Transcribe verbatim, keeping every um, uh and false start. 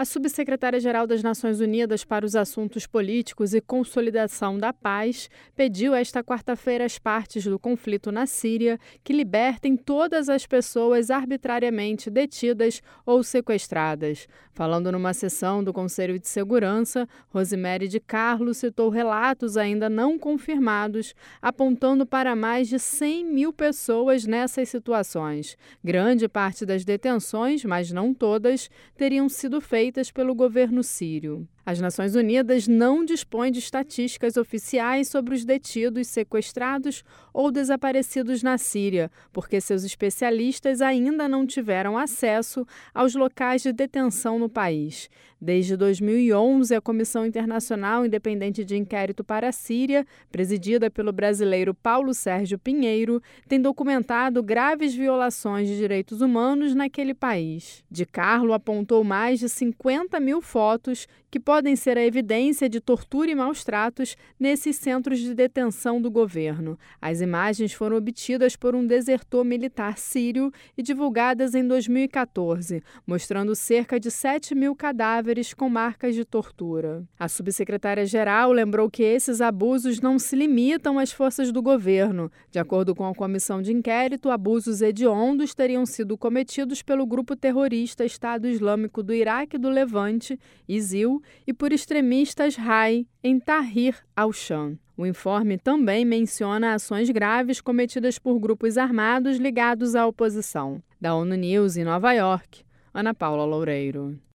A subsecretária-geral das Nações Unidas para os Assuntos Políticos e Consolidação da Paz pediu esta quarta-feira às partes do conflito na Síria que libertem todas as pessoas arbitrariamente detidas ou sequestradas. Falando numa sessão do Conselho de Segurança, Rosemary de Carlo citou relatos ainda não confirmados, apontando para mais de cem mil pessoas nessas situações. Grande parte das detenções, mas não todas, teriam sido feitas pelo governo sírio. As Nações Unidas não dispõem de estatísticas oficiais sobre os detidos, sequestrados ou desaparecidos na Síria, porque seus especialistas ainda não tiveram acesso aos locais de detenção no país. Desde dois mil e onze, a Comissão Internacional Independente de Inquérito para a Síria, presidida pelo brasileiro Paulo Sérgio Pinheiro, tem documentado graves violações de direitos humanos naquele país. De Carlo apontou mais de cinquenta mil fotos que podem ser a evidência de tortura e maus-tratos nesses centros de detenção do governo. As imagens foram obtidas por um desertor militar sírio e divulgadas em dois mil e quatorze, mostrando cerca de sete mil cadáveres com marcas de tortura. A subsecretária-geral lembrou que esses abusos não se limitam às forças do governo. De acordo com a comissão de inquérito, abusos hediondos teriam sido cometidos pelo grupo terrorista Estado Islâmico do Iraque e do Levante, ISIL, e por extremistas Rai, em Tahrir al-Sham. O informe também menciona ações graves cometidas por grupos armados ligados à oposição. Da ONU News em Nova York, Ana Paula Loureiro.